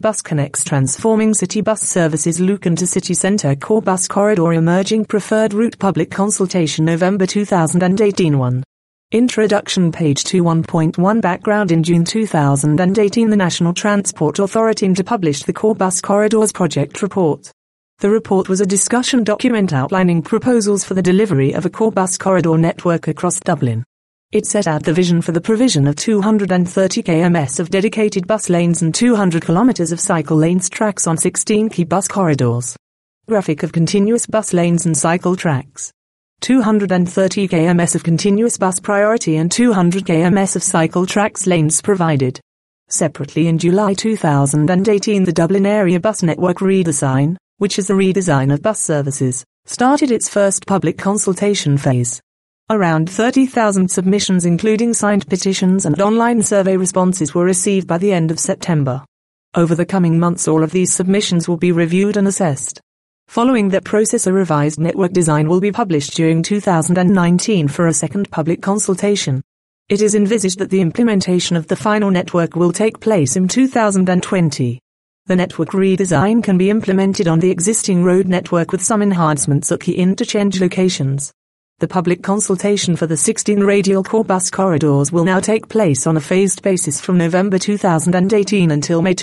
Bus connects transforming city bus services Lucan to city centre core bus corridor emerging preferred route public consultation November 2018 1. Introduction page 2 1.1 Background In June 2018 the National Transport Authority published the Core Bus Corridors Project Report. The report was a discussion document outlining proposals for the delivery of a core bus corridor network across Dublin. It set out the vision for the provision of 230 km of dedicated bus lanes and 200 km of cycle lanes tracks on 16 key bus corridors. Graphic of continuous bus lanes and cycle tracks. 230 km of continuous bus priority and 200 km of cycle tracks lanes provided. Separately in July 2018 the Dublin Area Bus Network Redesign, which is the redesign of bus services, started its first public consultation phase. Around 30,000 submissions including signed petitions and online survey responses were received by the end of September. Over the coming months all of these submissions will be reviewed and assessed. Following that process a revised network design will be published during 2019 for a second public consultation. It is envisaged that the implementation of the final network will take place in 2020. The network redesign can be implemented on the existing road network with some enhancements at key interchange locations. The public consultation for the 16 radial core bus corridors will now take place on a phased basis from November 2018 until May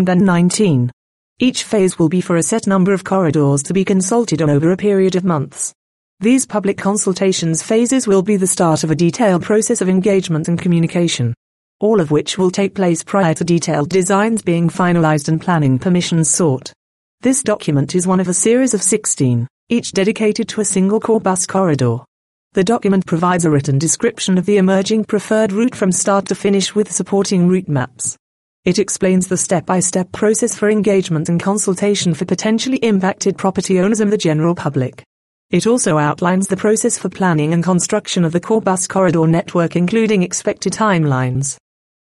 2019. Each phase will be for a set number of corridors to be consulted on over a period of months. These public consultations phases will be the start of a detailed process of engagement and communication, all of which will take place prior to detailed designs being finalized and planning permissions sought. This document is one of a series of 16. Each dedicated to a single core bus corridor. The document provides a written description of the emerging preferred route from start to finish with supporting route maps. It explains the step-by-step process for engagement and consultation for potentially impacted property owners and the general public. It also outlines the process for planning and construction of the core bus corridor network including expected timelines.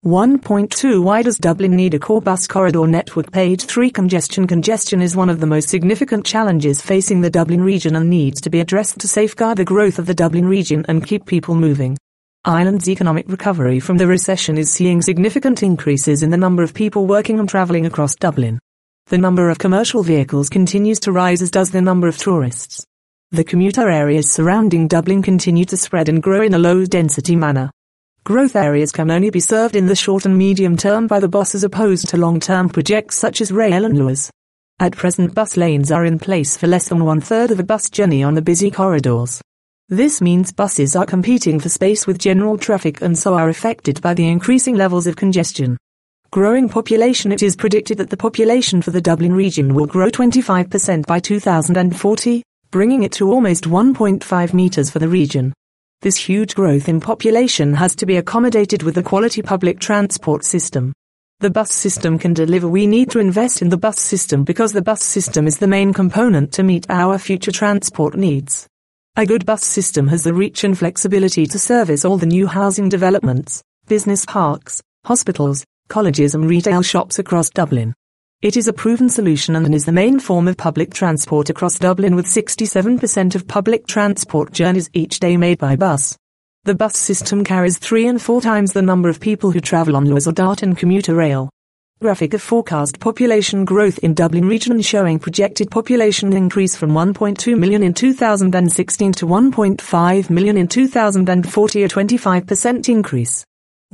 1.2 Why does Dublin need a core bus corridor network? Page 3 Congestion is one of the most significant challenges facing the Dublin region and needs to be addressed to safeguard the growth of the Dublin region and keep people moving. Ireland's economic recovery from the recession is seeing significant increases in the number of people working and travelling across Dublin. The number of commercial vehicles continues to rise as does the number of tourists. The commuter areas surrounding Dublin continue to spread and grow in a low-density manner. Growth areas can only be served in the short and medium term by the bus as opposed to long-term projects such as rail and Luas. At present bus lanes are in place for less than 1/3 of a bus journey on the busy corridors. This means buses are competing for space with general traffic and so are affected by the increasing levels of congestion. Growing population. It is predicted that the population for the Dublin region will grow 25% by 2040, bringing it to almost 1.5 meters for the region. This huge growth in population has to be accommodated with a quality public transport system. The bus system can deliver. We need to invest in the bus system because the bus system is the main component to meet our future transport needs. A good bus system has the reach and flexibility to service all the new housing developments, business parks, hospitals, colleges and retail shops across Dublin. It is a proven solution and is the main form of public transport across Dublin with 67% of public transport journeys each day made by bus. The bus system carries 3 and 4 times the number of people who travel on Luas or DART and commuter rail. Graphic of forecast population growth in Dublin region showing projected population increase from 1.2 million in 2016 to 1.5 million in 2040, a 25% increase.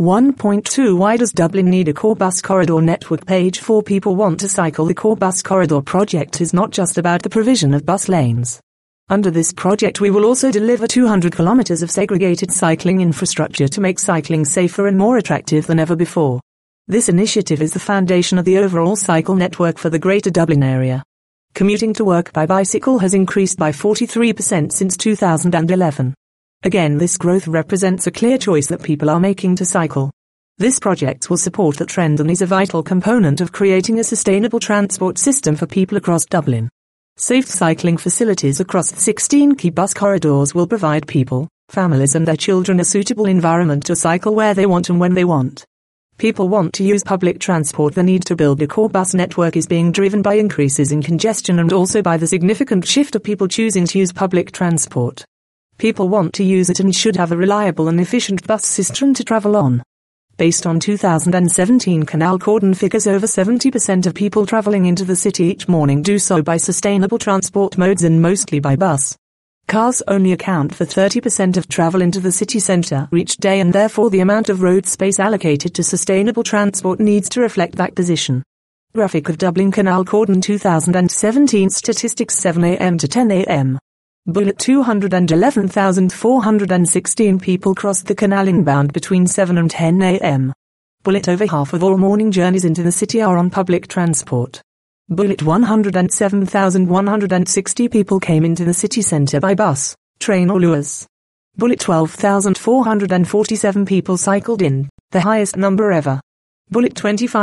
1.2 Why does Dublin need a core bus corridor network? Page 4 People want to cycle. The core bus corridor project is not just about the provision of bus lanes. Under this project we will also deliver 200 kilometers of segregated cycling infrastructure to make cycling safer and more attractive than ever before. This initiative is the foundation of the overall cycle network for the Greater Dublin area. Commuting to work by bicycle has increased by 43% since 2011. Again, this growth represents a clear choice that people are making to cycle. This project will support the trend and is a vital component of creating a sustainable transport system for people across Dublin. Safe cycling facilities across the 16 key bus corridors will provide people, families and their children a suitable environment to cycle where they want and when they want. People want to use public transport. The need to build a core bus network is being driven by increases in congestion and also by the significant shift of people choosing to use public transport. People want to use it and should have a reliable and efficient bus system to travel on. Based on 2017 canal cordon figures, over 70% of people traveling into the city each morning do so by sustainable transport modes and mostly by bus. Cars only account for 30% of travel into the city centre each day, and therefore the amount of road space allocated to sustainable transport needs to reflect that position. Graphic of Dublin Canal Cordon 2017 statistics 7 a.m. to 10 a.m. Bullet 211,416 people crossed the canal inbound between 7 and 10 a.m. Bullet over half of all morning journeys into the city are on public transport. Bullet 107,160 people came into the city centre by bus, train or Luas. Bullet 12,447 people cycled in, the highest number ever. Bullet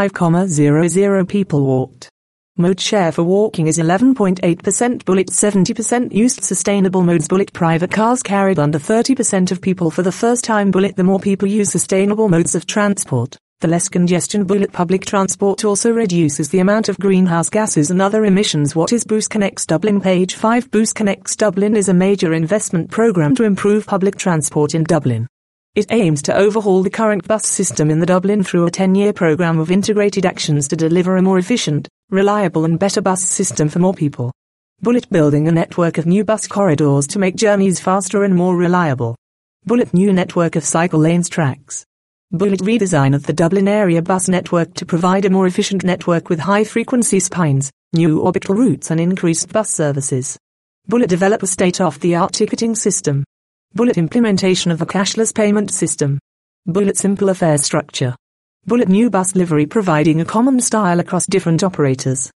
25,00 people walked. Mode share for walking is 11.8%. Bullet 70% used sustainable modes. Bullet private cars carried under 30% of people for the first time. Bullet the more people use sustainable modes of transport, the less congestion. Bullet public transport also reduces the amount of greenhouse gases and other emissions. What is Boost Connects Dublin? Page 5. Boost Connects Dublin is a major investment programme to improve public transport in Dublin. It aims to overhaul the current bus system in the Dublin through a 10-year programme of integrated actions to deliver a more efficient, reliable and better bus system for more people. Bullet building a network of new bus corridors to make journeys faster and more reliable. Bullet new network of cycle lanes tracks. Bullet redesign of the Dublin area bus network to provide a more efficient network with high-frequency spines, new orbital routes and increased bus services. Bullet develop a state-of-the-art ticketing system. Bullet implementation of a cashless payment system. Bullet simpler fare structure. Bullet new bus livery providing a common style across different operators.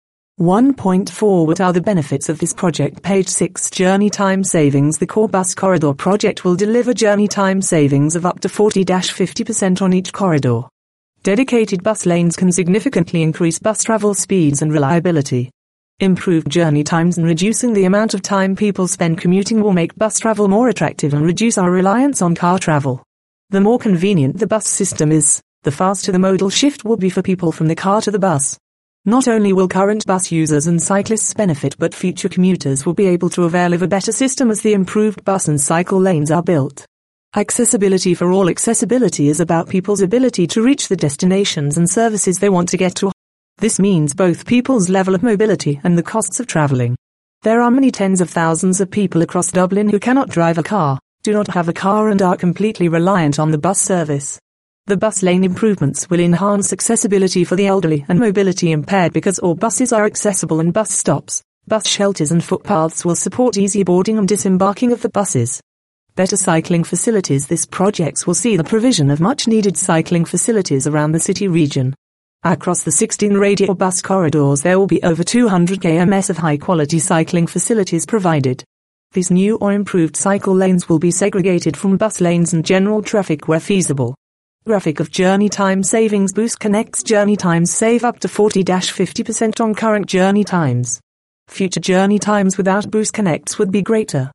1.4 What are the benefits of this project? Page 6 Journey time savings. The core bus corridor project will deliver journey time savings of up to 40-50% on each corridor. Dedicated bus lanes can significantly increase bus travel speeds and reliability. Improved journey times and reducing the amount of time people spend commuting will make bus travel more attractive and reduce our reliance on car travel. The more convenient the bus system is, the faster the modal shift will be for people from the car to the bus. Not only will current bus users and cyclists benefit, but future commuters will be able to avail of a better system as the improved bus and cycle lanes are built. Accessibility for all. Accessibility is about people's ability to reach the destinations and services they want to get to. This means both people's level of mobility and the costs of travelling. There are many tens of thousands of people across Dublin who cannot drive a car, do not have a car and are completely reliant on the bus service. The bus lane improvements will enhance accessibility for the elderly and mobility impaired because all buses are accessible, and bus stops, bus shelters and footpaths will support easy boarding and disembarking of the buses. Better cycling facilities. This project will see the provision of much needed cycling facilities around the city region. Across the 16 radial bus corridors there will be over 200 km of high-quality cycling facilities provided. These new or improved cycle lanes will be segregated from bus lanes and general traffic where feasible. Graphic of journey time savings. Boost Connects journey times save up to 40-50% on current journey times. Future journey times without Boost Connects would be greater.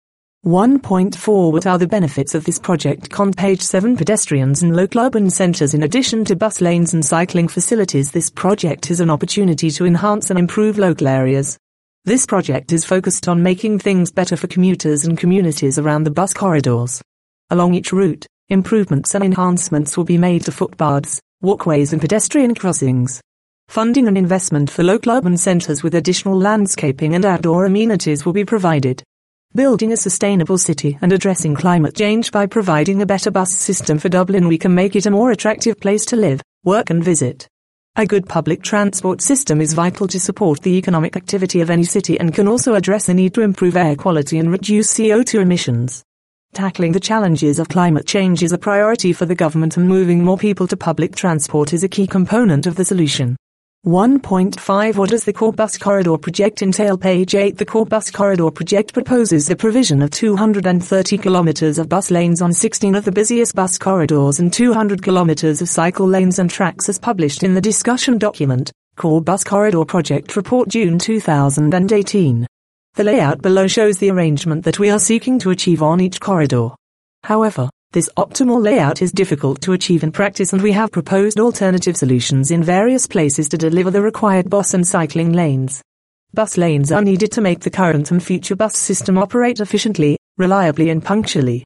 1.4 What are the benefits of this project? Page 7 Pedestrians and local urban centres. In addition to bus lanes and cycling facilities, this project is an opportunity to enhance and improve local areas. This project is focused on making things better for commuters and communities around the bus corridors. Along each route, improvements and enhancements will be made to footpaths, walkways and pedestrian crossings. Funding and investment for local urban centres with additional landscaping and outdoor amenities will be provided. Building a sustainable city and addressing climate change. By providing a better bus system for Dublin, we can make it a more attractive place to live, work and visit. A good public transport system is vital to support the economic activity of any city and can also address the need to improve air quality and reduce CO2 emissions. Tackling the challenges of climate change is a priority for the government, and moving more people to public transport is a key component of the solution. 1.5 What does the core bus corridor project entail? Page 8 The core bus corridor project proposes the provision of 230 kilometers of bus lanes on 16 of the busiest bus corridors and 200 kilometers of cycle lanes and tracks as published in the discussion document, Core Bus Corridor Project Report June 2018. The layout below shows the arrangement that we are seeking to achieve on each corridor. However, this optimal layout is difficult to achieve in practice, and we have proposed alternative solutions in various places to deliver the required bus and cycling lanes. Bus lanes are needed to make the current and future bus system operate efficiently, reliably and punctually.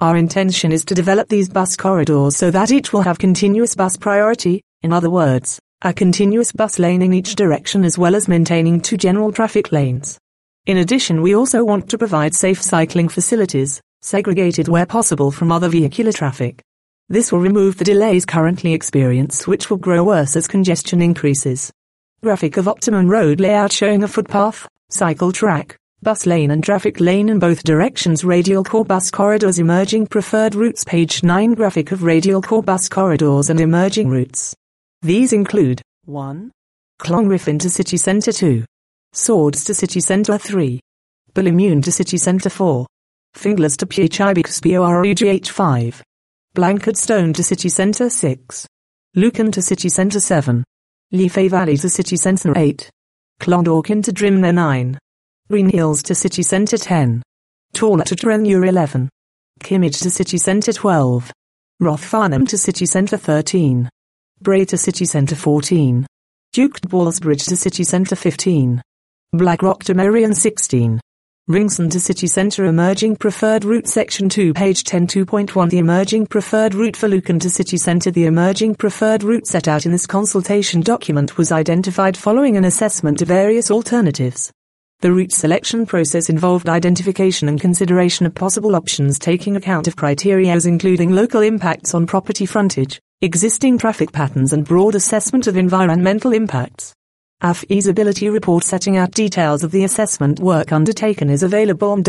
Our intention is to develop these bus corridors so that each will have continuous bus priority, in other words, a continuous bus lane in each direction as well as maintaining 2 general traffic lanes. In addition, we also want to provide safe cycling facilities, segregated where possible from other vehicular traffic. This will remove the delays currently experienced, which will grow worse as congestion increases. Graphic of optimum road layout showing a footpath, cycle track, bus lane and traffic lane in both directions. Radial core bus corridors, emerging preferred routes. Page 9. Graphic of radial core bus corridors and emerging routes. These include 1. Clongrif into city centre 2. Swords to city centre 3. Ballymun to city centre 4. Finglas to PHIBXBORUGH 5. Blankardstone to city centre 6. Lucan to city centre 7. Liffey Valley to city centre 8. Clondalkin to Drimnagh 9. Green Hills to city centre 10. Tawla to Trenure 11. Kimmage to city centre 12. Rothfarnham to city centre 13. Bray to city centre 14. Duke Ballsbridge to city centre 15. Blackrock to Merrion 16. Ringston to city centre. Emerging preferred route section 2 page 10 2.1. The emerging preferred route for Lucan to city centre. The emerging preferred route set out in this consultation document was identified following an assessment of various alternatives. The route selection process involved identification and consideration of possible options taking account of criteria including local impacts on property frontage, existing traffic patterns and broad assessment of environmental impacts. A feasibility report setting out details of the assessment work undertaken is available on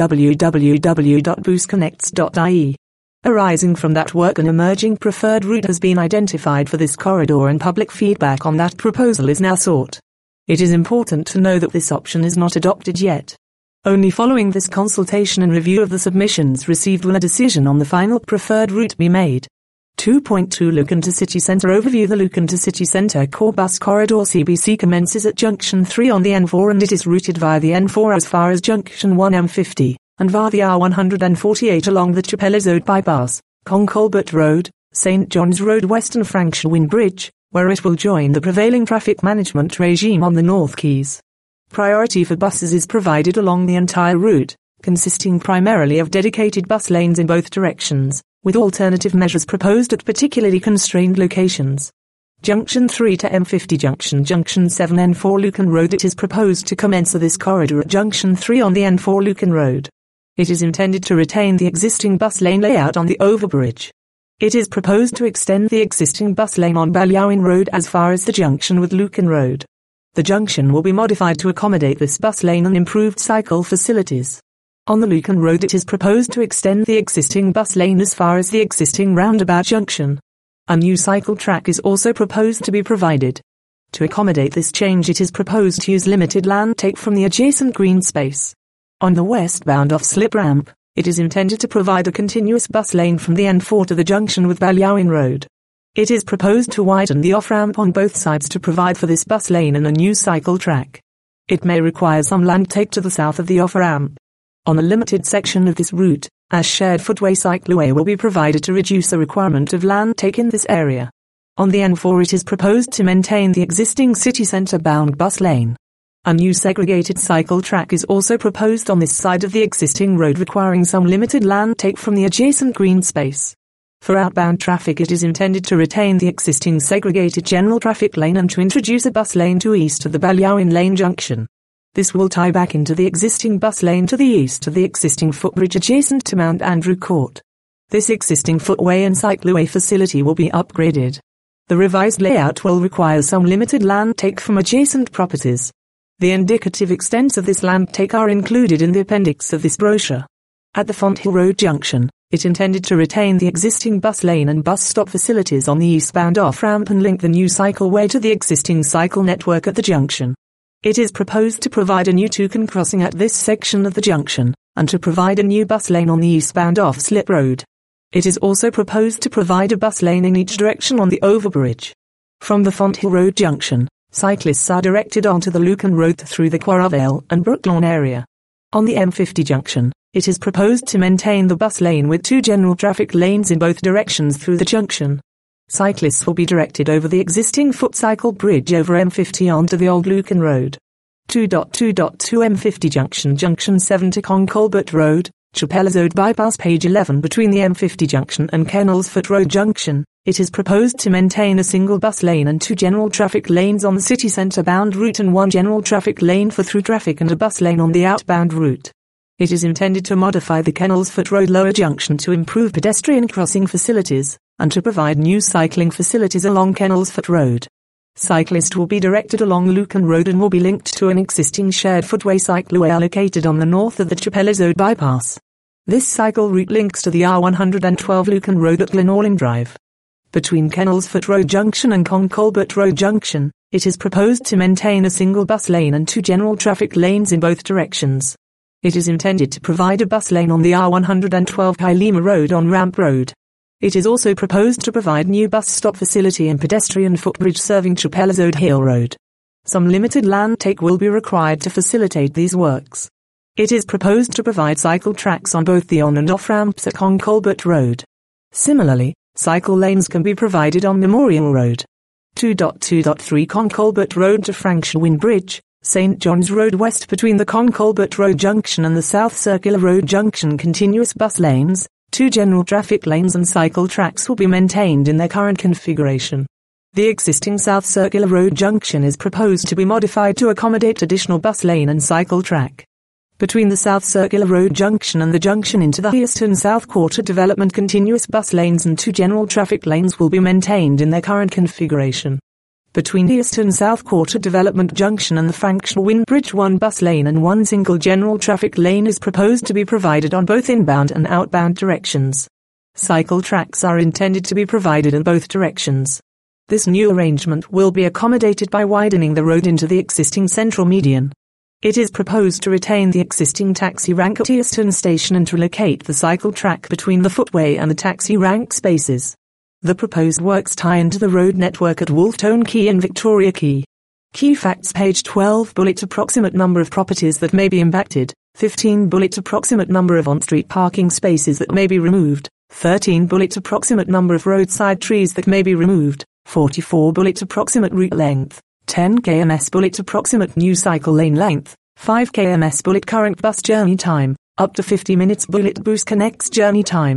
www.boostconnects.ie. Arising from that work, an emerging preferred route has been identified for this corridor and public feedback on that proposal is now sought. It is important to know that this option is not adopted yet. Only following this consultation and review of the submissions received will a decision on the final preferred route be made. 2.2 Lucan to City Centre Overview. The Lucan to City Centre Core Bus Corridor CBC commences at Junction 3 on the N4 and it is routed via the N4 as far as Junction 1 M50, and via the R148 along the Chapelizode Bypass, Concolbert Road, St John's Road West and Frankshawen Bridge, where it will join the prevailing traffic management regime on the North Quays. Priority for buses is provided along the entire route, consisting primarily of dedicated bus lanes in both directions, with alternative measures proposed at particularly constrained locations. Junction 3 to M50 Junction 7 N4 Lucan Road. It is proposed to commence this corridor at Junction 3 on the N4 Lucan Road. It is intended to retain the existing bus lane layout on the overbridge. It is proposed to extend the existing bus lane on Ballyowin Road as far as the junction with Lucan Road. The junction will be modified to accommodate this bus lane and improved cycle facilities. On the Lucan Road it is proposed to extend the existing bus lane as far as the existing roundabout junction. A new cycle track is also proposed to be provided. To accommodate this change it is proposed to use limited land take from the adjacent green space. On the westbound off-slip ramp, it is intended to provide a continuous bus lane from the N4 to the junction with Ballyowin Road. It is proposed to widen the off-ramp on both sides to provide for this bus lane and a new cycle track. It may require some land take to the south of the off-ramp. On a limited section of this route, a shared footway cycleway will be provided to reduce the requirement of land take in this area. On the N4 it is proposed to maintain the existing city centre bound bus lane. A new segregated cycle track is also proposed on this side of the existing road requiring some limited land take from the adjacent green space. For outbound traffic it is intended to retain the existing segregated general traffic lane and to introduce a bus lane to east of the Ballyowin Lane junction. This will tie back into the existing bus lane to the east of the existing footbridge adjacent to Mount Andrew Court. This existing footway and cycleway facility will be upgraded. The revised layout will require some limited land take from adjacent properties. The indicative extents of this land take are included in the appendix of this brochure. At the Fonthill Road junction, it intended to retain the existing bus lane and bus stop facilities on the eastbound off-ramp and link the new cycleway to the existing cycle network at the junction. It is proposed to provide a new toucan crossing at this section of the junction, and to provide a new bus lane on the eastbound off-slip road. It is also proposed to provide a bus lane in each direction on the overbridge. From the Fonthill Road junction, cyclists are directed onto the Lucan Road through the Quarravale and Brooklawn area. On the M50 junction, it is proposed to maintain the bus lane with 2 general traffic lanes in both directions through the junction. Cyclists will be directed over the existing foot cycle bridge over M50 onto the old Lucan Road. 2.2.2 M50 Junction 7 to Concolbert Road, Chapelizode Bypass page 11. Between the M50 junction and Kennelsford Road junction, it is proposed to maintain a single bus lane and 2 general traffic lanes on the city centre bound route and 1 general traffic lane for through traffic and a bus lane on the outbound route. It is intended to modify the Kennelsford Road lower junction to improve pedestrian crossing facilities, and to provide new cycling facilities along Kennelsford Road. Cyclists will be directed along Lucan Road and will be linked to an existing shared footway cycleway located on the north of the Chapelizode bypass. This cycle route links to the R112 Lucan Road at Glenorland Drive. Between Kennelsford Road Junction and Concolbert Road Junction, it is proposed to maintain a single bus lane and 2 general traffic lanes in both directions. It is intended to provide a bus lane on the R112 Kylema Road on Ramp Road. It is also proposed to provide new bus stop facility and pedestrian footbridge serving Chapelizode Hill Road. Some limited land take will be required to facilitate these works. It is proposed to provide cycle tracks on both the on and off ramps at Concolbert Road. Similarly, cycle lanes can be provided on Memorial Road. 2.2.3 Concolbert Road to Frankshaw Bridge, St. John's Road West. Between the Concolbert Road Junction and the South Circular Road Junction, continuous bus lanes, 2 general traffic lanes and cycle tracks will be maintained in their current configuration. The existing South Circular Road Junction is proposed to be modified to accommodate additional bus lane and cycle track. Between the South Circular Road Junction and the junction into the Easton South Quarter development, continuous bus lanes and 2 general traffic lanes will be maintained in their current configuration. Between Easton South Quarter Development Junction and the Frankshaw Bridge, 1 bus lane and 1 single general traffic lane is proposed to be provided on both inbound and outbound directions. Cycle tracks are intended to be provided in both directions. This new arrangement will be accommodated by widening the road into the existing central median. It is proposed to retain the existing taxi rank at Easton Station and to locate the cycle track between the footway and the taxi rank spaces. The proposed works tie into the road network at Wolfstone Quay and Victoria Quay. Key facts page 12. Bullet approximate number of properties that may be impacted. 15 bullet approximate number of on-street parking spaces that may be removed. 13 bullet approximate number of roadside trees that may be removed. 44 bullet approximate route length. 10 kms bullet approximate new cycle lane length. 5 kms bullet current bus journey time. Up to 50 minutes bullet Boost Connects journey time.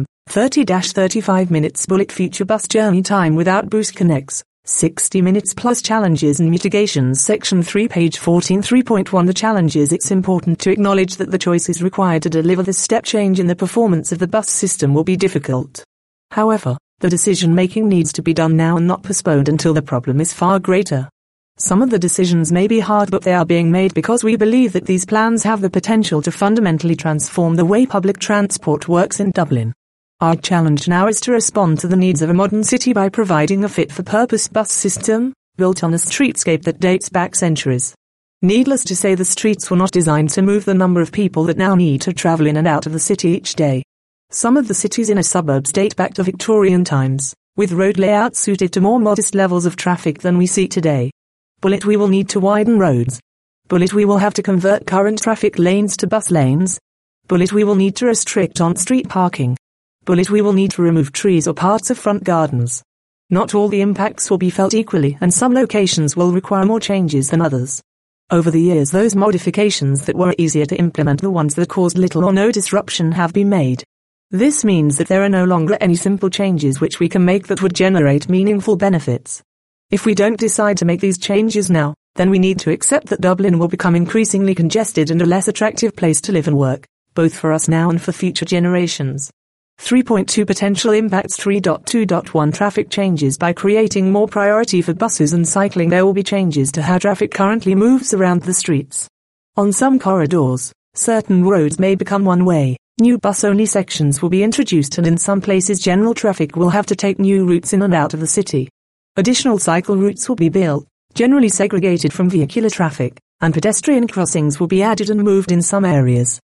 30-35 minutes bullet future bus journey time without Boost Connects. 60 minutes plus challenges and mitigations. Section 3 page 14 3.1 The challenges. It's important to acknowledge that the choices required to deliver this step change in the performance of the bus system will be difficult. However, the decision making needs to be done now and not postponed until the problem is far greater. Some of the decisions may be hard, but they are being made because we believe that these plans have the potential to fundamentally transform the way public transport works in Dublin. Our challenge now is to respond to the needs of a modern city by providing a fit-for-purpose bus system, built on a streetscape that dates back centuries. Needless to say, the streets were not designed to move the number of people that now need to travel in and out of the city each day. Some of the city's inner suburbs date back to Victorian times, with road layouts suited to more modest levels of traffic than we see today. Bullet we will need to widen roads. Bullet we will have to convert current traffic lanes to bus lanes. Bullet we will need to restrict on-street parking. Bullet we will need to remove trees or parts of front gardens. Not all the impacts will be felt equally, and some locations will require more changes than others. Over the years, those modifications that were easier to implement, the ones that caused little or no disruption, have been made. This means that there are no longer any simple changes which we can make that would generate meaningful benefits. If we don't decide to make these changes now, then we need to accept that Dublin will become increasingly congested and a less attractive place to live and work, both for us now and for future generations. 3.2 Potential impacts. 3.2.1 Traffic changes. By creating more priority for buses and cycling, there will be changes to how traffic currently moves around the streets. On some corridors, certain roads may become one-way. New bus-only sections will be introduced, and in some places general traffic will have to take new routes in and out of the city. Additional cycle routes will be built, generally segregated from vehicular traffic, and pedestrian crossings will be added and moved in some areas.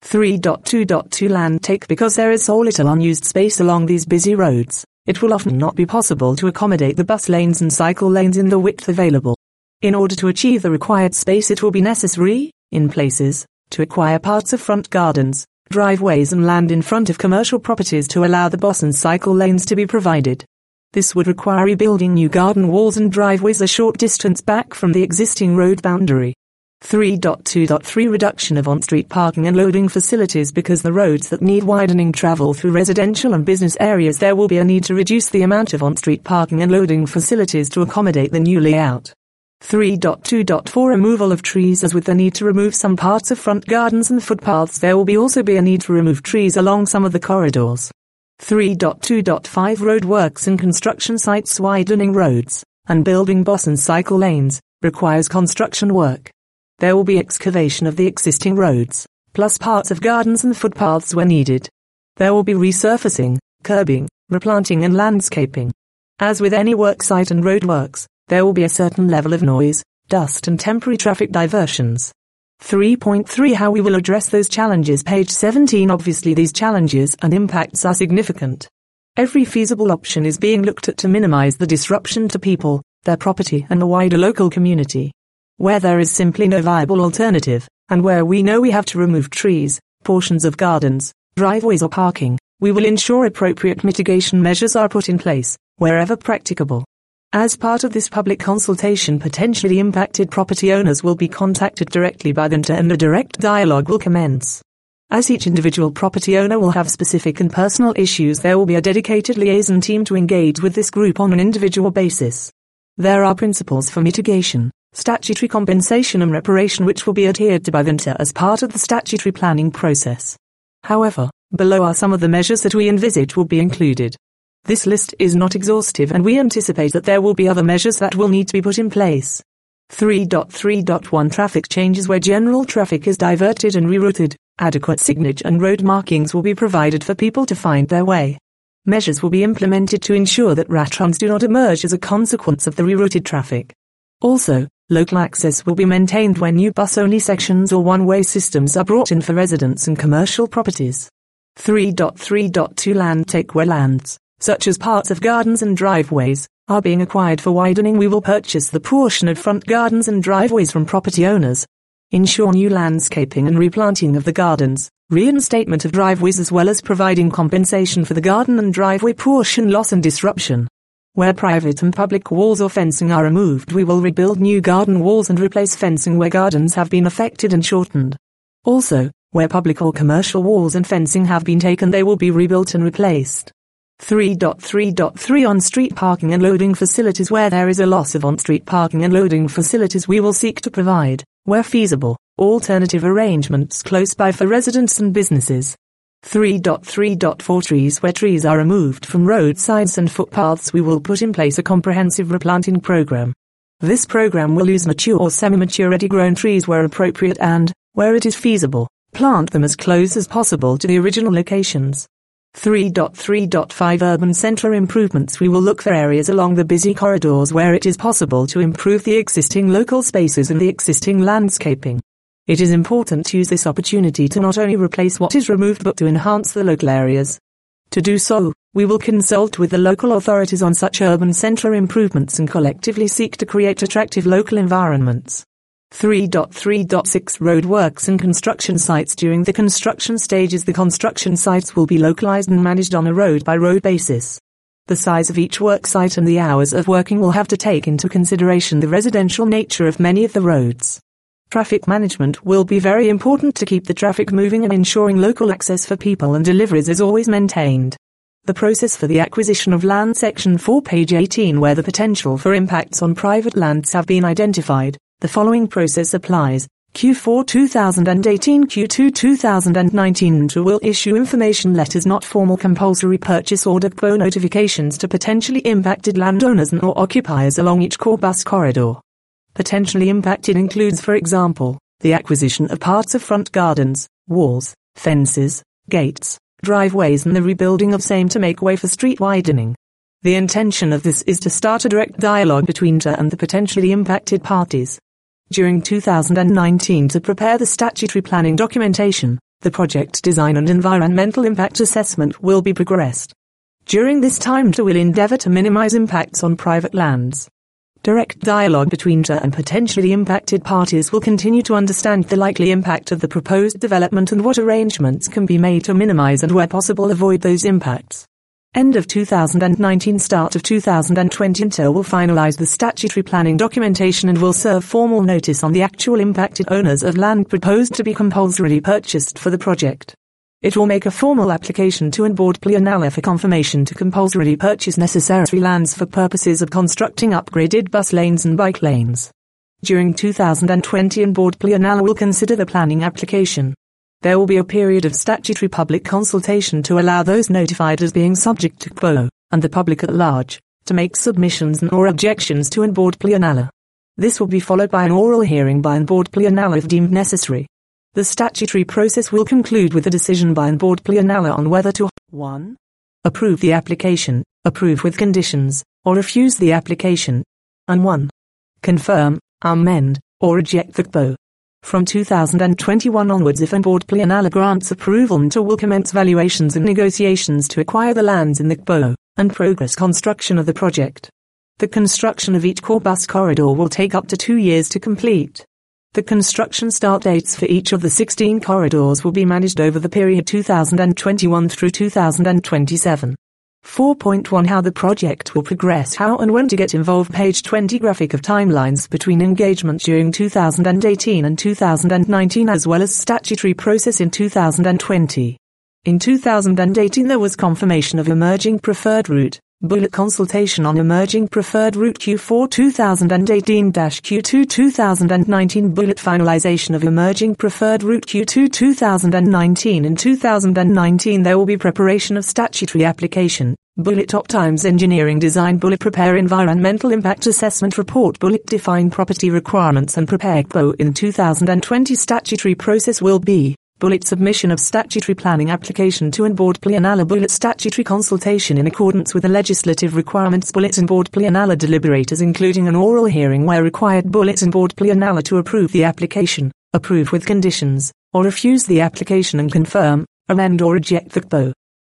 3.2.2 Land take. Because there is so little unused space along these busy roads, it will often not be possible to accommodate the bus lanes and cycle lanes in the width available. In order to achieve the required space, it will be necessary, in places, to acquire parts of front gardens, driveways and land in front of commercial properties to allow the bus and cycle lanes to be provided. This would require rebuilding new garden walls and driveways a short distance back from the existing road boundary. 3.2.3 Reduction of on-street parking and loading facilities. Because the roads that need widening travel through residential and business areas, there will be a need to reduce the amount of on-street parking and loading facilities to accommodate the new layout. 3.2.4 Removal of trees. As with the need to remove some parts of front gardens and footpaths, there will also be a need to remove trees along some of the corridors. 3.2.5 Road works and construction sites. Widening roads and building bus and cycle lanes requires construction work. There will be excavation of the existing roads, plus parts of gardens and footpaths where needed. There will be resurfacing, curbing, replanting and landscaping. As with any work site and road works, there will be a certain level of noise, dust and temporary traffic diversions. 3.3 How we will address those challenges. Page 17 Obviously these challenges and impacts are significant. Every feasible option is being looked at to minimize the disruption to people, their property and the wider local community. Where there is simply no viable alternative, and where we know we have to remove trees, portions of gardens, driveways or parking, we will ensure appropriate mitigation measures are put in place, wherever practicable. As part of this public consultation, potentially impacted property owners will be contacted directly by them and a direct dialogue will commence. As each individual property owner will have specific and personal issues, there will be a dedicated liaison team to engage with this group on an individual basis. There are principles for mitigation, statutory compensation and reparation which will be adhered to by them as part of the statutory planning process. However, below are some of the measures that we envisage will be included. This list is not exhaustive and we anticipate that there will be other measures that will need to be put in place. 3.3.1 Traffic changes. Where general traffic is diverted and rerouted, adequate signage and road markings will be provided for people to find their way. Measures will be implemented to ensure that rat runs do not emerge as a consequence of the rerouted traffic. Also, local access will be maintained when new bus-only sections or one-way systems are brought in for residents and commercial properties. 3.3.2 Land take. Where lands, such as parts of gardens and driveways, are being acquired for widening, we will purchase the portion of front gardens and driveways from property owners. Ensure new landscaping and replanting of the gardens, reinstatement of driveways as well as providing compensation for the garden and driveway portion loss and disruption. Where private and public walls or fencing are removed, we will rebuild new garden walls and replace fencing where gardens have been affected and shortened. Also, where public or commercial walls and fencing have been taken, they will be rebuilt and replaced. 3.3.3 On-street parking and loading facilities. Where there is a loss of on-street parking and loading facilities, we will seek to provide, where feasible, alternative arrangements close by for residents and businesses. 3.3.4 Trees. Where trees are removed from roadsides and footpaths, we will put in place a comprehensive replanting program. This program will use mature or semi-mature ready-grown trees where appropriate and, where it is feasible, plant them as close as possible to the original locations. 3.3.5 Urban centre improvements. We will look for areas along the busy corridors where it is possible to improve the existing local spaces and the existing landscaping. It is important to use this opportunity to not only replace what is removed but to enhance the local areas. To do so, we will consult with the local authorities on such urban centre improvements and collectively seek to create attractive local environments. 3.3.6 Road works and construction sites. During the construction stages, the construction sites will be localized and managed on a road-by-road basis. The size of each work site and the hours of working will have to take into consideration the residential nature of many of the roads. Traffic management will be very important to keep the traffic moving and ensuring local access for people and deliveries is always maintained. The process for the acquisition of land. Section 4, page 18. Where the potential for impacts on private lands have been identified, the following process applies. Q4 2018, Q2 2019 to will issue information letters, not formal compulsory purchase order PO notifications to potentially impacted landowners and or occupiers along each core bus corridor. Potentially impacted includes, for example, the acquisition of parts of front gardens, walls, fences, gates, driveways and the rebuilding of same to make way for street widening. The intention of this is to start a direct dialogue between TER and the potentially impacted parties. During 2019, to prepare the statutory planning documentation, the project design and environmental impact assessment will be progressed. During this time, TER will endeavour to minimize impacts on private lands. Direct dialogue between TER and potentially impacted parties will continue to understand the likely impact of the proposed development and what arrangements can be made to minimize and where possible avoid those impacts. End of 2019, start of 2020. Intel will finalize the statutory planning documentation and will serve formal notice on the actual impacted owners of land proposed to be compulsorily purchased for the project. It will make a formal application to Bord Pleonala for confirmation to compulsorily purchase necessary lands for purposes of constructing upgraded bus lanes and bike lanes. During 2020, Bord Pleonala will consider the planning application. There will be a period of statutory public consultation to allow those notified as being subject to CBO, and the public at large, to make submissions and/or objections to Bord Pleonala. This will be followed by an oral hearing by Bord Pleonala if deemed necessary. The statutory process will conclude with a decision by Bord Pleonala on whether to 1. Approve the application, approve with conditions, or refuse the application, and 1. Confirm, amend, or reject the CBO. From 2021 onwards, if Bord Pleonala grants approval, Intel will commence valuations and negotiations to acquire the lands in the CBO, and progress construction of the project. The construction of each core bus corridor will take up to 2 years to complete. The construction start dates for each of the 16 corridors will be managed over the period 2021 through 2027. 4.1 How the project will progress. How and when to get involved. Page 20 Graphic of timelines between engagement during 2018 and 2019 as well as statutory process in 2020. In 2018 there was confirmation of emerging preferred route, bullet consultation on emerging preferred route Q4 2018-Q2 2019 bullet finalization of emerging preferred route Q2 2019 In 2019 there will be preparation of statutory application, bullet op times engineering design bullet prepare environmental impact assessment report bullet define property requirements and prepare CBO. In 2020 statutory process will be bullet submission of statutory planning application to Bord Pleonala bullet statutory consultation in accordance with the legislative requirements bullet Bord Pleonala deliberators including an oral hearing where required bullet Bord Pleonala to approve the application, approve with conditions, or refuse the application and confirm, amend or reject the CBO.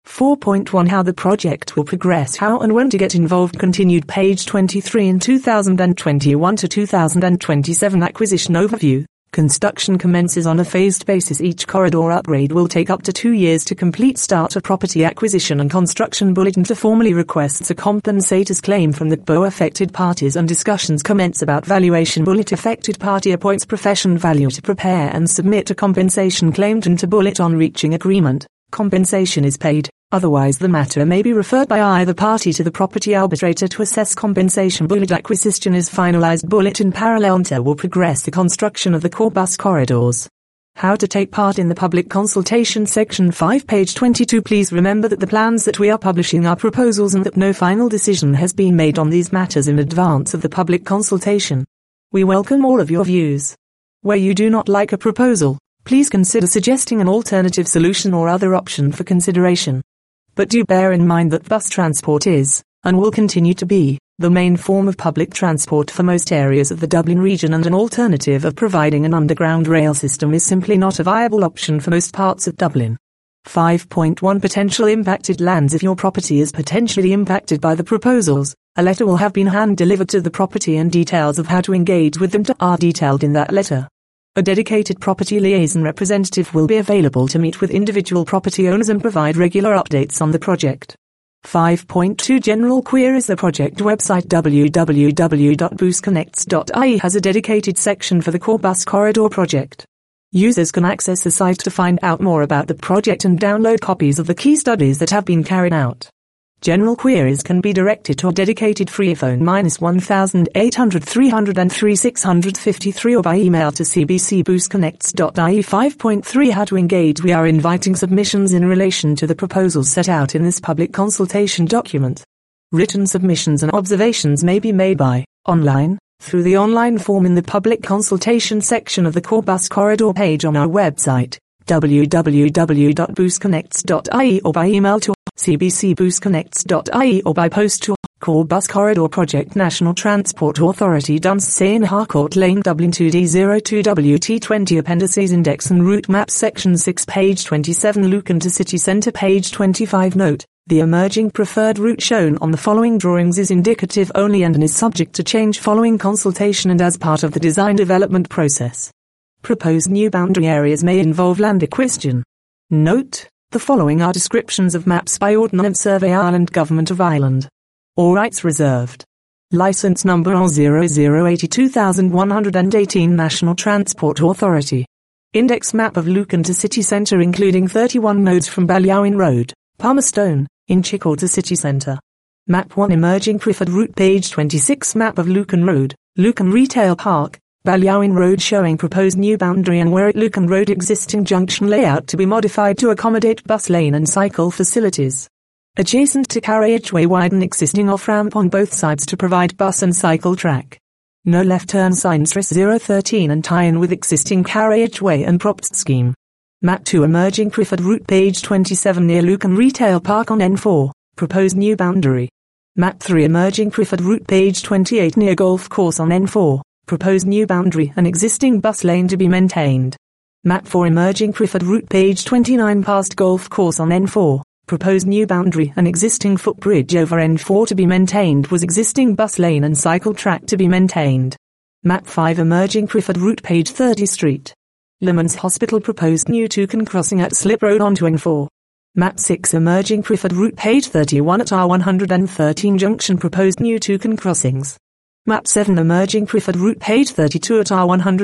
4.1 How the project will progress. How and when to get involved. Continued. Page 23 In 2021 to 2027 acquisition overview. Construction commences on a phased basis. Each corridor upgrade will take up to 2 years to complete. Start of property acquisition and construction bulletin to formally requests a compensator's claim from the CBO affected parties and discussions commence about valuation. Bullet affected party appoints profession value to prepare and submit a compensation claim to bullet on reaching agreement. Compensation is paid. Otherwise the matter may be referred by either party to the property arbitrator to assess compensation. Bullet acquisition is finalized. Bullet in parallel Intel will progress the construction of the core bus corridors. How to take part in the public consultation. Section 5 page 22 Please remember that the plans that we are publishing are proposals and that no final decision has been made on these matters in advance of the public consultation. We welcome all of your views. Where you do not like a proposal, please consider suggesting an alternative solution or other option for consideration. But do bear in mind that bus transport is, and will continue to be, the main form of public transport for most areas of the Dublin region, and an alternative of providing an underground rail system is simply not a viable option for most parts of Dublin. 5.1 Potential impacted lands. If your property is potentially impacted by the proposals, a letter will have been hand-delivered to the property and details of how to engage with them are detailed in that letter. A dedicated property liaison representative will be available to meet with individual property owners and provide regular updates on the project. 5.2 General queries. The project website www.busconnects.ie has a dedicated section for the core bus corridor project. Users can access the site to find out more about the project and download copies of the key studies that have been carried out. General queries can be directed to a dedicated free phone -1800 303 653 or by email to cbcbusconnects.ie. 5.3 How to engage. We are inviting submissions in relation to the proposals set out in this public consultation document. Written submissions and observations may be made by, online, through the online form in the public consultation section of the core bus corridor page on our website, www.busconnects.ie, or by email to cbcbusconnects.ie or by post to Core Bus Corridor Project, National Transport Authority, Dunsane Harcourt Lane, Dublin 2D02WT20. Appendices Index and Route Map Section 6 page 27. Lucan to City Centre page 25. Note: the emerging preferred route shown on the following drawings is indicative only and is subject to change following consultation and as part of the design development process. Proposed new boundary areas may involve land acquisition. Note: The following are descriptions of maps by Ordnance Survey Ireland, Government of Ireland. All rights reserved. License number R00822118 National Transport Authority. Index map of Lucan to city centre including 31 nodes from Ballyowen Road, Palmerstone, in Chickle to city centre. Map 1 Emerging Preferred Route page 26 Map of Lucan Road, Lucan Retail Park, Ballyowen Road showing proposed new boundary and where at Lucan Road existing junction layout to be modified to accommodate bus lane and cycle facilities. Adjacent to carriageway widen existing off-ramp on both sides to provide bus and cycle track. No left turn signs RIS 013 and tie-in with existing carriageway and props scheme. Map 2 Emerging Preferred Route page 27 near Lucan Retail Park on N4, proposed new boundary. Map 3 Emerging Preferred Route page 28 near Golf Course on N4, proposed new boundary and existing bus lane to be maintained. Map 4 Emerging Preferred Route page 29 past Golf Course on N4, proposed new boundary and existing footbridge over N4 to be maintained was existing bus lane and cycle track to be maintained. Map 5 Emerging Preferred Route page 30 Street. Lemons Hospital proposed new Toucan crossing at Slip Road onto N4. Map 6 Emerging Preferred Route page 31 at R113 Junction proposed new Toucan crossings. Map 7 Emerging Preferred Route page 32 at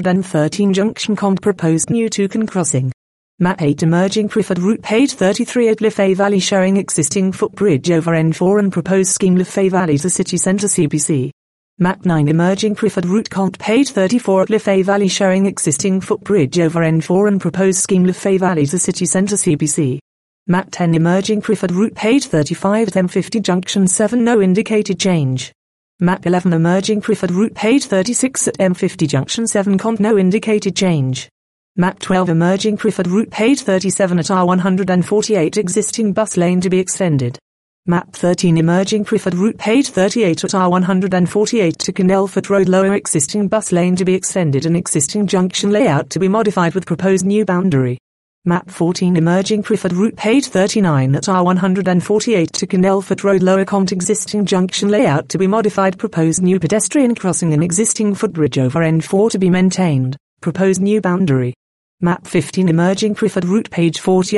R113 Junction Compt proposed new Toucan crossing. Map 8 Emerging Preferred Route page 33 at Liffey Valley showing existing footbridge over N4 and proposed scheme Liffey Valley to City Centre CBC. Map 9 Emerging Preferred Route Compt page 34 at Liffey Valley showing existing footbridge over N4 and proposed scheme Liffey Valley to City Centre CBC. Map 10 Emerging Preferred Route page 35 at M50 Junction 7 no indicated change. Map 11 Emerging Preferred Route page 36 at M50 Junction 7 comp no indicated change. Map 12 Emerging Preferred Route page 37 at R148 existing bus lane to be extended. Map 13 Emerging Preferred Route page 38 at R148 to Canelfoot Road lower existing bus lane to be extended and existing junction layout to be modified with proposed new boundary. Map 14 Emerging Preferred Route page 39 at R148 to Canelfoot Road lower compt existing junction layout to be modified proposed new pedestrian crossing and existing footbridge over N4 to be maintained, proposed new boundary. Map 15 Emerging Preferred Route page 40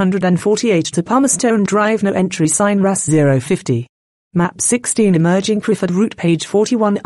R148 to Palmerstone Drive no entry sign RAS 050. Map 16 Emerging Preferred Route page 41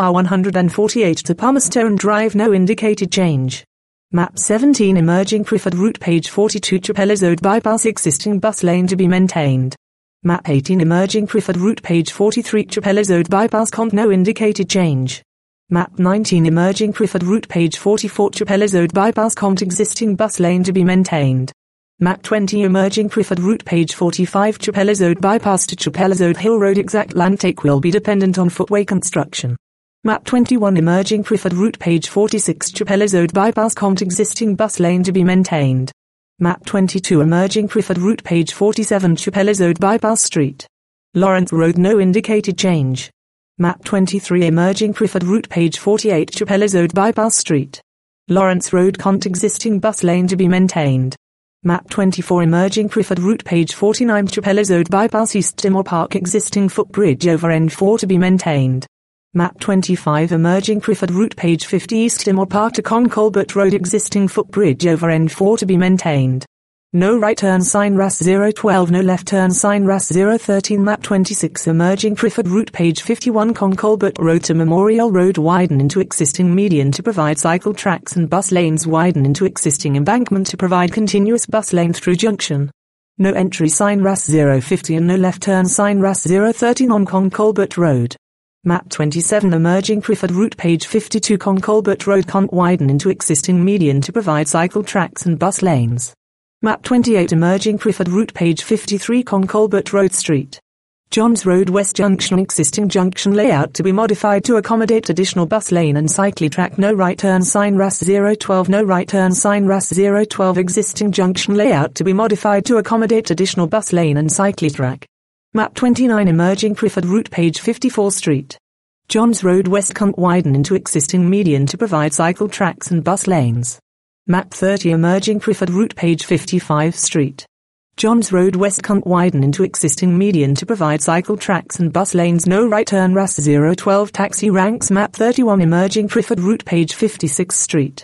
R148 to Palmerstone Drive no indicated change. Map 17 Emerging Preferred Route page 42 Chapellas Ode bypass existing bus lane to be maintained. Map 18 Emerging Preferred Route page 43 Chapellas Ode bypass comp no indicated change. Map 19 Emerging Preferred Route page 44 Chapellas Ode bypass comp existing bus lane to be maintained. Map 20 Emerging Preferred Route page 45 Chapellas Ode bypass to Chapellas Ode Hill Road exact land take will be dependent on footway construction. Map 21 Emerging Preferred Route page 46 Chapellas Ode bypass compt existing bus lane to be maintained. Map 22 Emerging Preferred Route page 47 Chapellas Ode bypass street. Lawrence Road no indicated change. Map 23 Emerging Preferred Route page 48 Chapellas Ode bypass street. Lawrence Road compt existing bus lane to be maintained. Map 24 Emerging Preferred Route page 49 Chapellas Ode bypass East Timor Park existing footbridge over N4 to be maintained. Map 25 Emerging Preferred Route page 50 East Timor Park to Concolbert Road existing footbridge over N4 to be maintained. No right turn sign RAS 012 no left turn sign RAS 013 Map 26 Emerging Preferred Route page 51 Concolbert Road to Memorial Road widen into existing median to provide cycle tracks and bus lanes widen into existing embankment to provide continuous bus lane through junction. No entry sign RAS 050 and no left turn sign RAS 013 on Concolbert Road. Map 27 Emerging Preferred Route page 52 Concolbert Road can't widen into existing median to provide cycle tracks and bus lanes. Map 28 Emerging Preferred Route page 53 Concolbert Road Street. Johns Road West Junction existing junction layout to be modified to accommodate additional bus lane and cycle track no right turn sign RAS 012 no right turn sign RAS 012 existing junction layout to be modified to accommodate additional bus lane and cycle track. Map 29 Emerging Preferred Route page 54 Street. Johns Road West can't widen into existing median to provide cycle tracks and bus lanes. Map 30 Emerging Preferred Route page 55 Street. Johns Road West can't widen into existing median to provide cycle tracks and bus lanes no right turn RAS 012 taxi ranks Map 31 Emerging Preferred Route page 56 Street.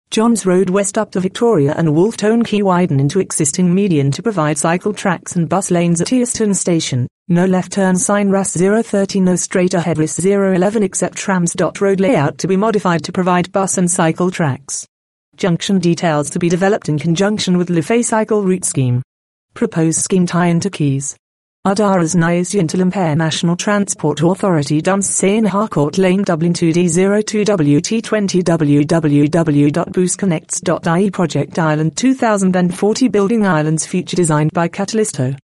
Johns Road West up to Victoria and Wolfstone Quay widen into existing median to provide cycle tracks and bus lanes at Easton Station. No left turn sign RAS 030, no straight ahead RIS 011 except trams. Road layout to be modified to provide bus and cycle tracks. Junction details to be developed in conjunction with Lefay cycle route scheme. Proposed scheme tie-in to Keys. Adaras Nyasian to Lampere National Transport Authority dumps say in Harcourt Lane Dublin 2D02WT20 www.boostconnects.ie Project Island 2040 Building Islands Future designed by Catalysto.